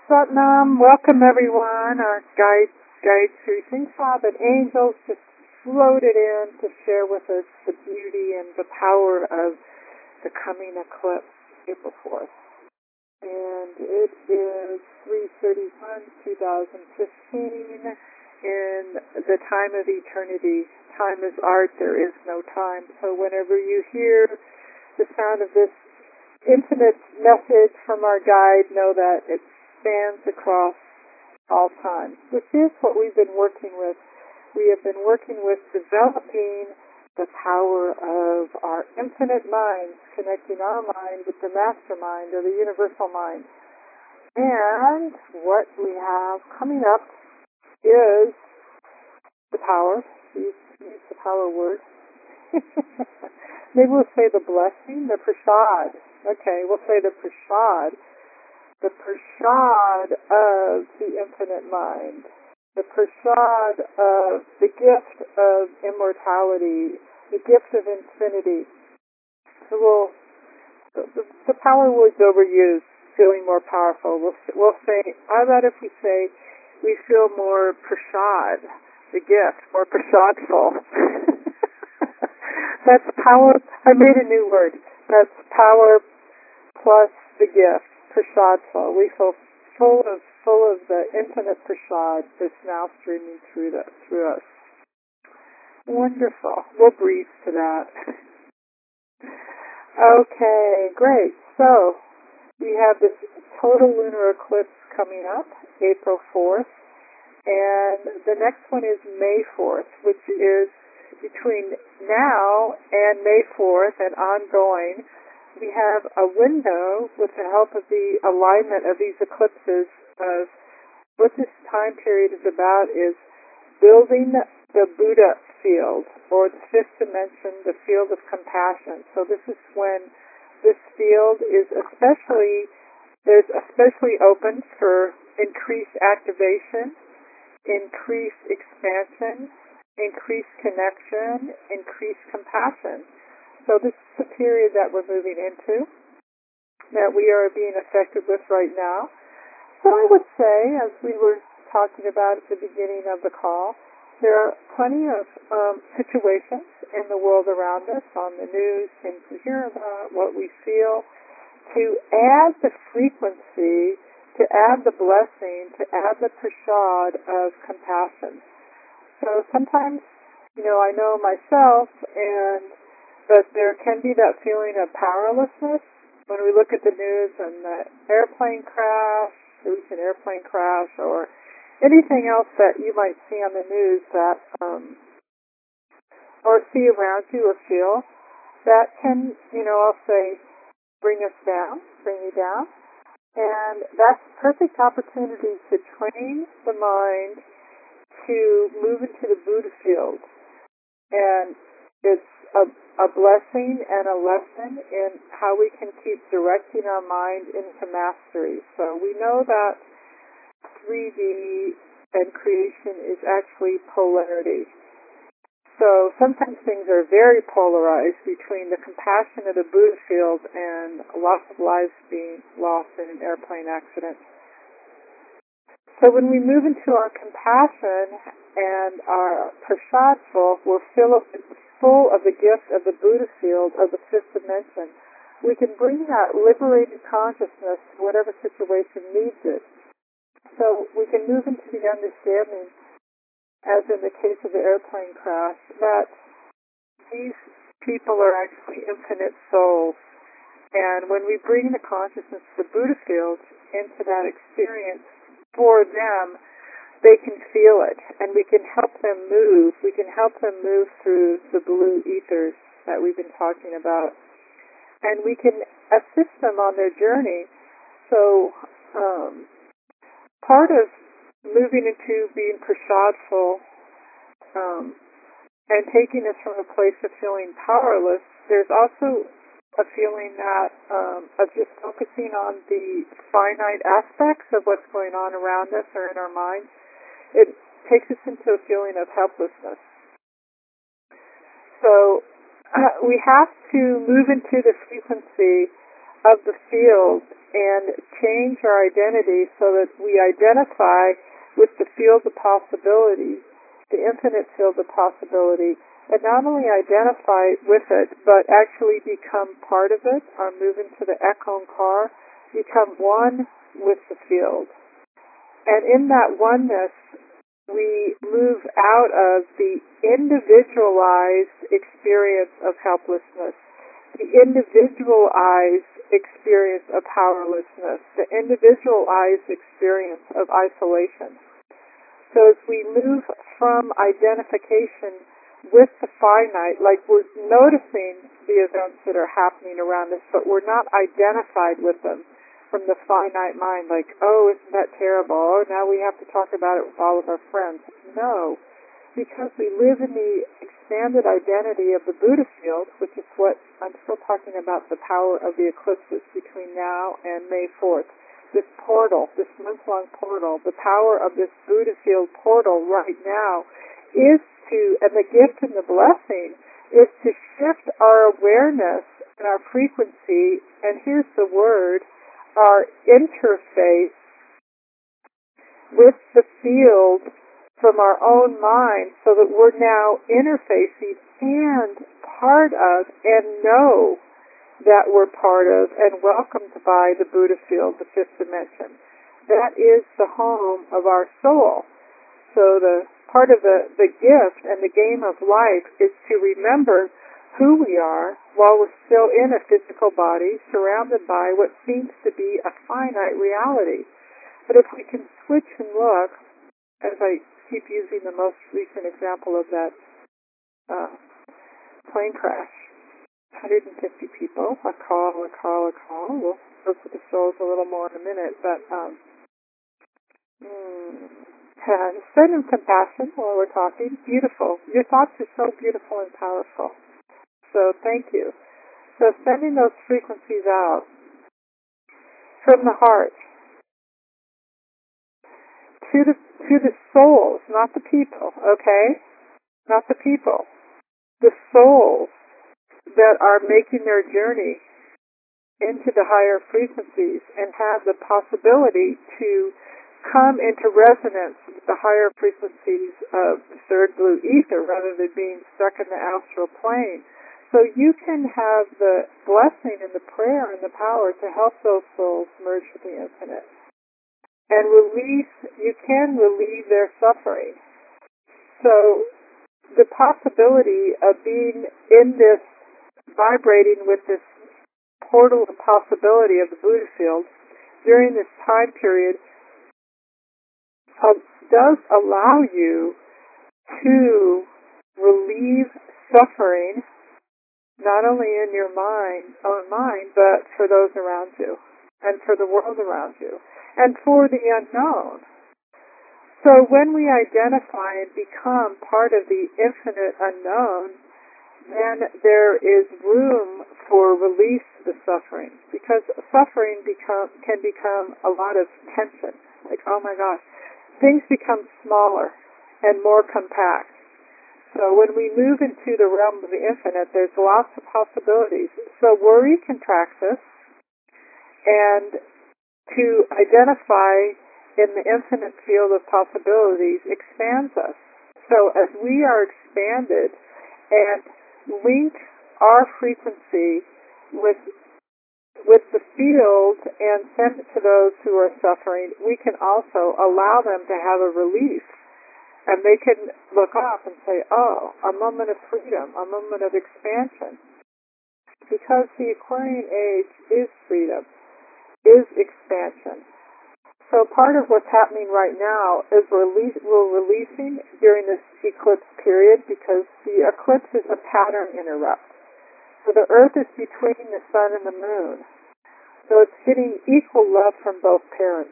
Satnam, welcome everyone. Our guides through Singh Sab and angels just floated in to share with us the beauty and the power of the coming eclipse, April 4th. And it is 3/31, 2015, in the time of eternity. Time is art, there is no time. So whenever you hear the sound of this infinite message from our guide, know that it spans across all time, which is what we've been working with. We have been working with developing the power of our infinite minds, connecting our mind with the mastermind or the universal mind. And what we have coming up is the power. Use the power word. Maybe we'll say the blessing, the prasad. Okay, we'll say the prasad. The prasad of the infinite mind. The prasad of the gift of immortality, the gift of infinity. So the power word's overused, feeling more powerful. We'll say, how about if we say we feel more prasad, the gift, more prasadful. That's power. I made a new word. That's power plus the gift, prasadful. We feel full of the infinite prasad that's now streaming through us. Wonderful. We'll breathe to that. Okay, great. So we have this total lunar eclipse coming up, April 4th, and the next one is May 4th, which is between now and May 4th and ongoing. We have a window with the help of the alignment of these eclipses of what this time period is about is building the Buddha field, or the fifth dimension, the field of compassion. So this is when this field is especially open for increased activation, increased expansion, increased connection, increased compassion. So this is the period that we're moving into, that we are being affected with right now. So I would say, as we were talking about at the beginning of the call, there are plenty of situations in the world around us, on the news, things we hear about, what we feel, to add the frequency, to add the blessing, to add the prasad of compassion. So sometimes, I know myself, but there can be that feeling of powerlessness when we look at the news and the airplane crash, the recent airplane crash, or anything else that you might see on the news that, or see around you or feel, that can, I'll say, bring you down. And that's a perfect opportunity to train the mind to move into the Buddha field. And it's a blessing and a lesson in how we can keep directing our mind into mastery. So we know that 3D and creation is actually polarity. So sometimes things are very polarized between the compassion of the Buddha field and lots of lives being lost in an airplane accident. So when we move into our compassion and our prasadful, we're full of the gift of the Buddha field of the fifth dimension. We can bring that liberated consciousness to whatever situation needs it. So we can move into the understanding, as in the case of the airplane crash, that these people are actually infinite souls. And when we bring the consciousness of the Buddha field into that experience for them, they can feel it, and we can help them move. We can help them move through the blue ethers that we've been talking about. And we can assist them on their journey. So part of moving into being prasadful and taking us from a place of feeling powerless, there's also a feeling that of just focusing on the finite aspects of what's going on around us or in our minds. It takes us into a feeling of helplessness. So we have to move into the frequency of the field and change our identity so that we identify with the field of possibility, the infinite field of possibility, and not only identify with it, but actually become part of it, or move into the Eckankar, become one with the field. And in that oneness, we move out of the individualized experience of helplessness, the individualized experience of powerlessness, the individualized experience of isolation. So as we move from identification with the finite, like we're noticing the events that are happening around us, but we're not identified with them from the finite mind, like, oh, isn't that terrible? Oh, now we have to talk about it with all of our friends. No, because we live in the expanded identity of the Buddha field, which is what I'm still talking about, the power of the eclipses between now and May 4th. This portal, this month-long portal, the power of this Buddha field portal right now is to, and the gift and the blessing is to shift our awareness and our frequency, and here's the word, our interface with the field from our own mind, so that we're now interfacing and part of and know that we're part of and welcomed by the Buddha field, the fifth dimension. That is the home of our soul. So the part of the gift and the game of life is to remember who we are while we're still in a physical body, surrounded by what seems to be a finite reality. But if we can switch and look, as I keep using the most recent example of that plane crash, 150 people, a call. We'll look at the souls a little more in a minute, but send them compassion while we're talking. Beautiful. Your thoughts are so beautiful and powerful. So thank you. So sending those frequencies out from the heart to the souls, not the people, okay? Not the people. The souls that are making their journey into the higher frequencies and have the possibility to come into resonance with the higher frequencies of the third blue ether rather than being stuck in the astral plane. So you can have the blessing and the prayer and the power to help those souls merge with the infinite. And you can relieve their suffering. So the possibility of being in this, vibrating with this portal of possibility of the Buddha field during this time period does allow you to relieve suffering, not only in your own mind, but for those around you, and for the world around you, and for the unknown. So when we identify and become part of the infinite unknown, then there is room for release of the suffering, because suffering can become a lot of tension. Like, oh my gosh, things become smaller and more compact. So when we move into the realm of the infinite, there's lots of possibilities. So worry contracts us, and to identify in the infinite field of possibilities expands us. So as we are expanded and link our frequency with the field and send it to those who are suffering, we can also allow them to have a relief. And they can look up and say, oh, a moment of freedom, a moment of expansion. Because the Aquarian age is freedom, is expansion. So part of what's happening right now is we're releasing during this eclipse period, because the eclipse is a pattern interrupt. So the Earth is between the sun and the moon. So it's getting equal love from both parents.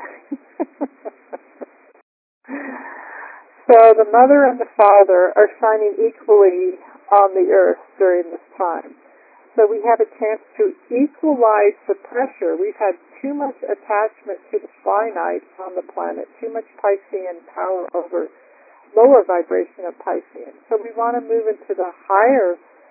So the mother and the father are shining equally on the earth during this time. So we have a chance to equalize the pressure. We've had too much attachment to the finite on the planet, too much Piscean power over lower vibration of Piscean. So we want to move into the higher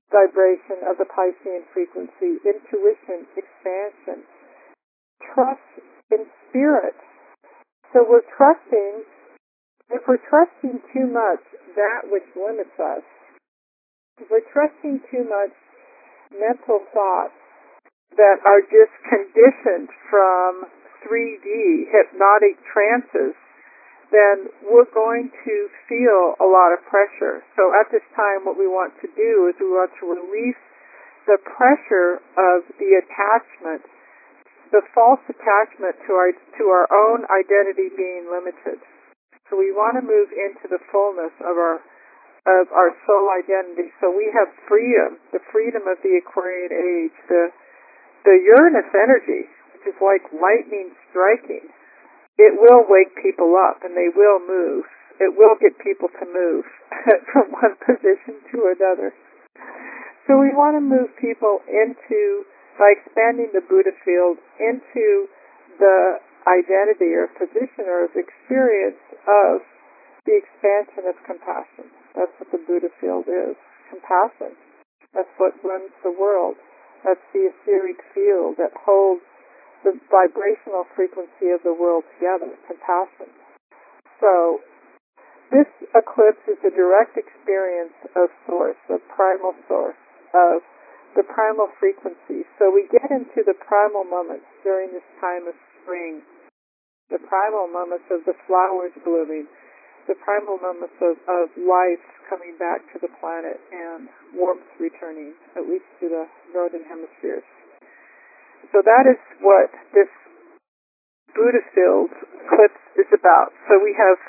vibration of the Piscean frequency, intuition, expansion, trust in spirit. So we're trusting, if we're trusting too much that which limits us, if we're trusting too much mental thoughts that are just conditioned from 3D hypnotic trances, then we're going to feel a lot of pressure. So at this time, what we want to do is we want to release the pressure of the attachment, the false attachment to our own identity being limited. So we want to move into the fullness of our soul identity. So we have freedom, the freedom of the Aquarian age, the Uranus energy, which is like lightning striking. It will wake people up, and they will move. It will get people to move from one position to another. So we want to move people into, by expanding the Buddha field, into the identity or position or experience of the expansion of compassion. That's what the Buddha field is, compassion. That's what runs the world. That's the etheric field that holds the vibrational frequency of the world together, compassion. So this eclipse is a direct experience of source, of primal source, of the primal frequency. So we get into the primal moments during this time of spring, the primal moments of the flowers blooming, the primal moments of life coming back to the planet and warmth returning, at least to the northern hemispheres. So that is what this Buddha field eclipse is about. So we have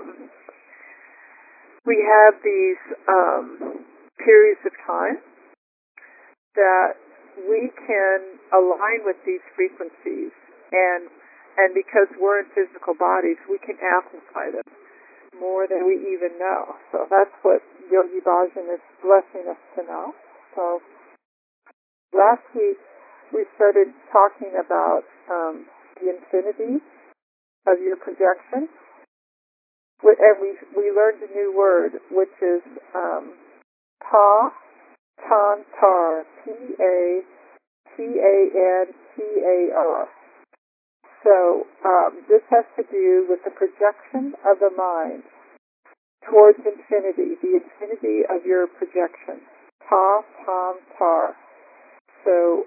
these periods of time that we can align with these frequencies, and because we're in physical bodies, we can amplify them more than we even know. So that's what Yogi Bhajan is blessing us to know. So last week we started talking about the infinity of your projection, and we learned a new word, which is Ta Tan Tar, P-A-T-A-N-T-A-R. So this has to do with the projection of the mind towards infinity, the infinity of your projection. Ta Tan Tar. So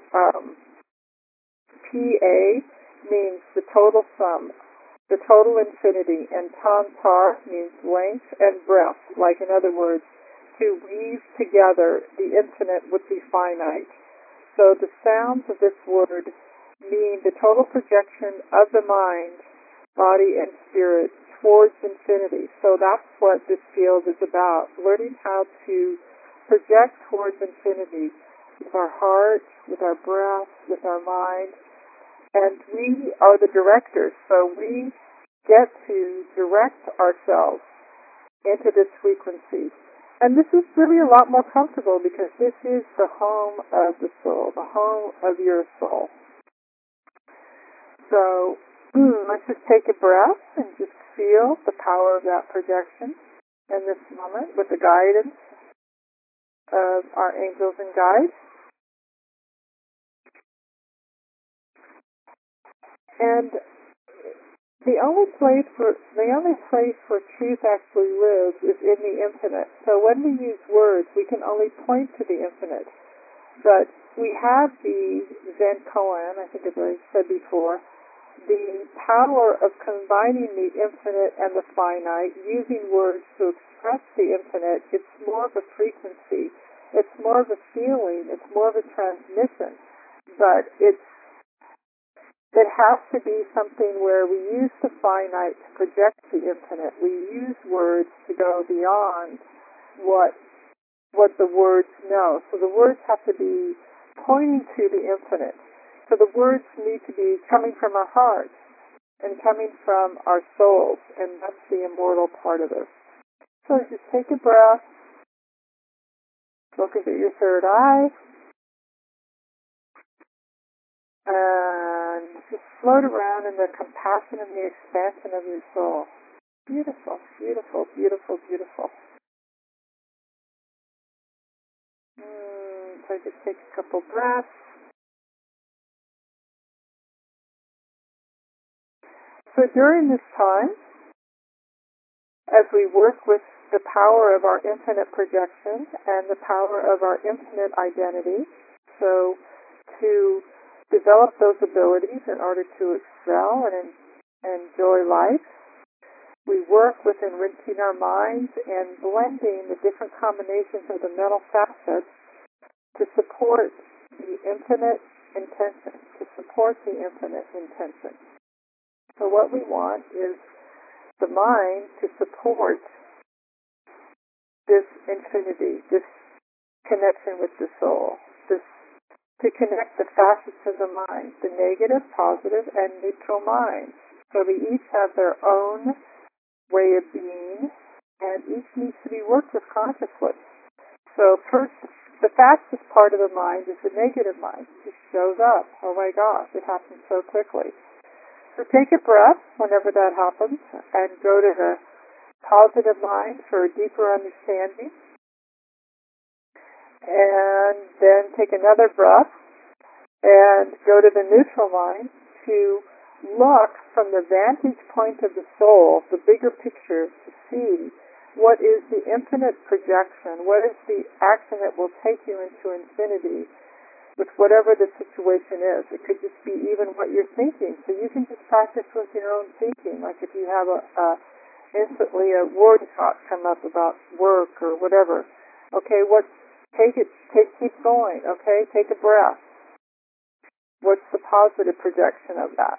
PA means the total sum, the total infinity, and Tantar means length and breadth, like in other words, to weave together the infinite with the finite. So the sounds of this word mean the total projection of the mind, body, and spirit towards infinity. So that's what this field is about, learning how to project towards infinity with our heart, with our breath, with our mind. And we are the directors, so we get to direct ourselves into this frequency. And this is really a lot more comfortable because this is the home of the soul, the home of your soul. So let's just take a breath and just feel the power of that projection in this moment with the guidance of our angels and guides. And the only place where truth actually lives is in the infinite. So when we use words, we can only point to the infinite. But we have the Zen koan, I think as I said before, the power of combining the infinite and the finite, using words to express the infinite. It's more of a frequency. It's more of a feeling. It's more of a transmission. But it has to be something where we use the finite to project the infinite. We use words to go beyond what the words know. So the words have to be pointing to the infinite. So the words need to be coming from our hearts and coming from our souls, and that's the immortal part of us. So just take a breath, focus at your third eye, and just float around in the compassion and the expansion of your soul. Beautiful, beautiful, beautiful, beautiful. So just take a couple breaths. So during this time, as we work with the power of our infinite projection and the power of our infinite identity, so to develop those abilities in order to excel and enjoy life, we work with enriching our minds and blending the different combinations of the mental facets to support the infinite intention, to support the infinite intention. So what we want is the mind to support this infinity, this connection with the soul, to connect the facets of the mind, the negative, positive, and neutral minds. So they each have their own way of being, and each needs to be worked with consciously. So first, the fastest part of the mind is the negative mind. It just shows up. Oh my gosh, it happens so quickly. So take a breath whenever that happens and go to the positive mind for a deeper understanding. And then take another breath and go to the neutral mind to look from the vantage point of the soul, the bigger picture, to see what is the infinite projection, what is the action that will take you into infinity with whatever the situation is. It could just be even what you're thinking. So you can just practice with your own thinking. Like if you have instantly a word thought come up about work or whatever. Okay, keep going. Okay, take a breath. What's the positive projection of that?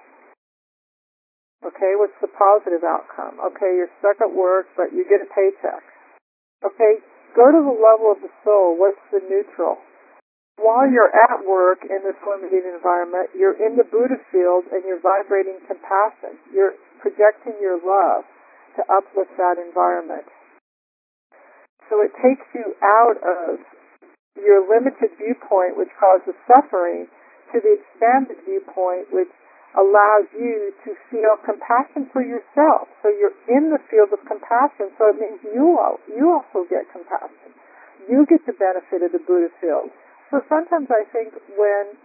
Okay, what's the positive outcome? Okay, you're stuck at work, but you get a paycheck. Okay, go to the level of the soul. What's the neutral? While you're at work in this limited environment, you're in the Buddha field and you're vibrating compassion. You're projecting your love to uplift that environment. So it takes you out of your limited viewpoint, which causes suffering, to the expanded viewpoint, which allows you to feel compassion for yourself. So you're in the field of compassion, so it means you also get compassion. You get the benefit of the Buddha field. So sometimes I think when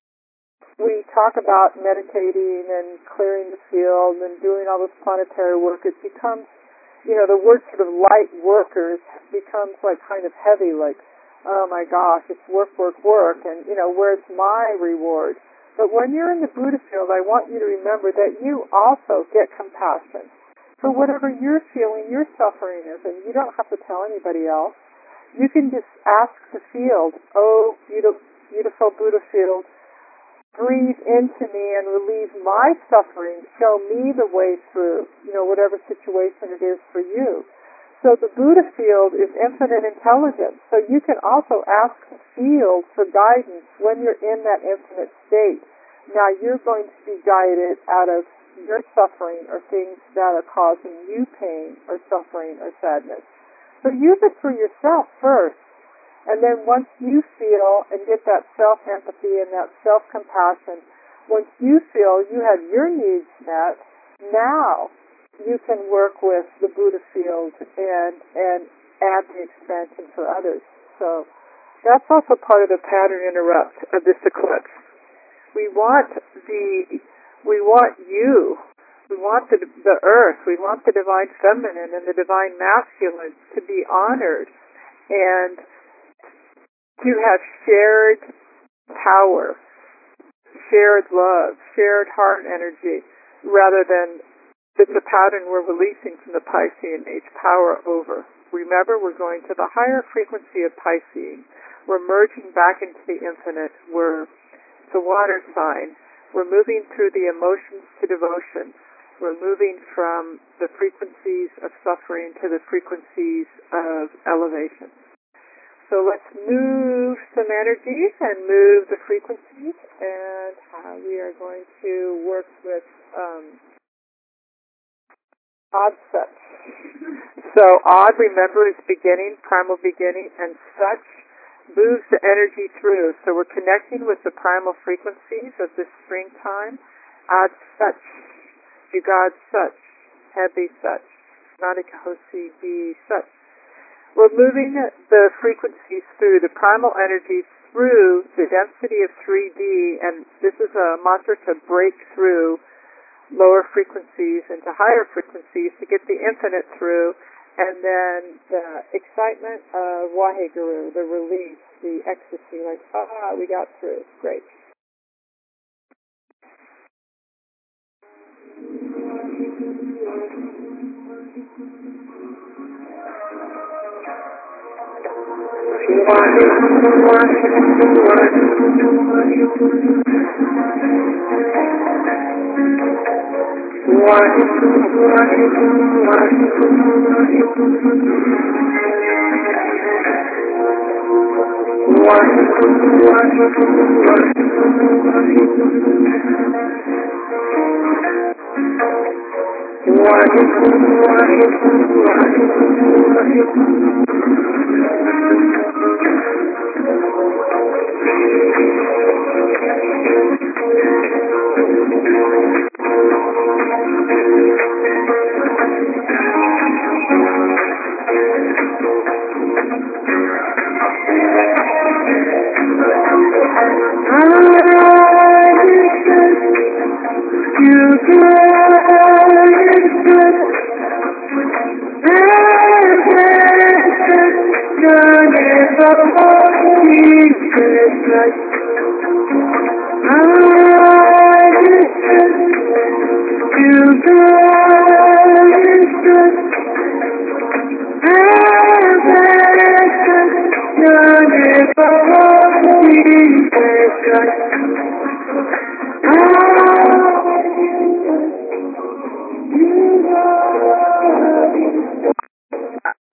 we talk about meditating and clearing the field and doing all this planetary work, it becomes, the word sort of light workers becomes like kind of heavy, like, oh my gosh, it's work, work, work, and, where's my reward? But when you're in the Buddha field, I want you to remember that you also get compassion for whatever you're feeling your suffering is, and you don't have to tell anybody else. You can just ask the field, oh, beautiful Buddha field, breathe into me and relieve my suffering. Show me the way through, whatever situation it is for you. So the Buddha field is infinite intelligence. So you can also ask the field for guidance when you're in that infinite state. Now you're going to be guided out of your suffering or things that are causing you pain or suffering or sadness. So use it for yourself first. And then once you feel and get that self-empathy and that self-compassion, once you feel you have your needs met, now you can work with the Buddha field and add the expansion for others. So that's also part of the pattern interrupt of this eclipse. We want the earth, we want the divine feminine and the divine masculine to be honored and to have shared power, shared love, shared heart energy, rather than it's a pattern we're releasing from the Piscean age, power over. Remember, we're going to the higher frequency of Piscean. We're merging back into the infinite. It's a water sign. We're moving through the emotions to devotion. We're moving from the frequencies of suffering to the frequencies of elevation. So let's move some energies and move the frequencies, and we are going to work with odd such. So odd, remember, is beginning, primal beginning, and such moves the energy through. So we're connecting with the primal frequencies of this springtime. Odd such, Yugad such, heavy such, Nadikahosi be such. We're moving the frequencies through the primal energies through the density of 3D, and this is a mantra to break through lower frequencies into higher frequencies to get the infinite through, and then the excitement of Waheguru, the release, the ecstasy, like, we got through. Great.